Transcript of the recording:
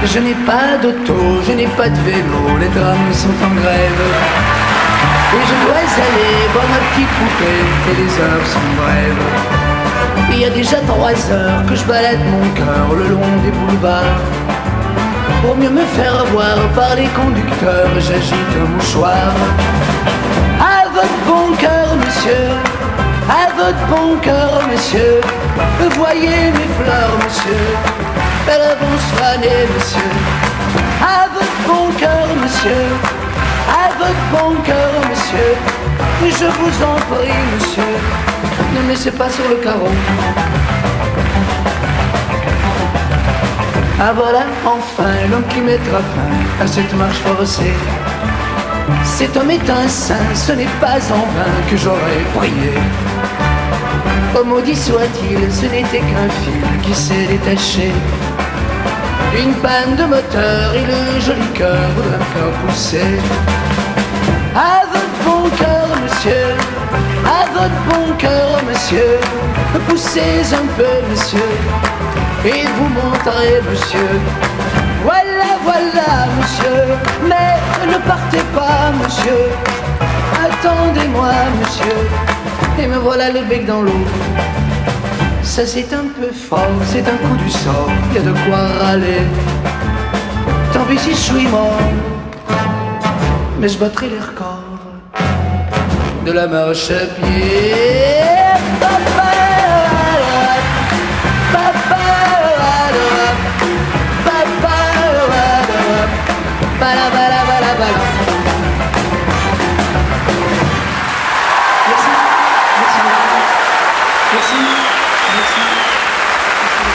Je n'ai pas d'auto, je n'ai pas de vélo, les trams sont en grève. Et je dois aller voir ma petite poupée, et les heures sont brèves. Il y a déjà 3 heures que je balade mon cœur le long des boulevards. Pour mieux me faire voir par les conducteurs, j'agite un mouchoir. À votre bon cœur, monsieur, à votre bon cœur, monsieur. Voyez mes fleurs, monsieur, elles vont soigner, monsieur. À votre bon cœur, monsieur, à votre bon cœur, monsieur. Je vous en prie, monsieur, ne me laissez pas sur le carreau. Ah voilà, enfin, l'homme qui mettra fin à cette marche forcée. Cet homme est un saint, ce n'est pas en vain que j'aurais prié. Oh maudit soit-il, ce n'était qu'un fil qui s'est détaché. Une panne de moteur et le joli cœur voudrait me faire pousser. À votre bon cœur, monsieur, à votre bon cœur, monsieur. Poussez un peu, monsieur, et vous montrez, monsieur. Voilà, voilà, monsieur, mais ne partez pas, monsieur. Attendez-moi, monsieur, et me voilà le bec dans l'eau. Ça c'est un peu fort, c'est un coup du sort, y a de quoi râler. Tant pis si je suis mort, mais je battrai les records de la marche à pied. Ba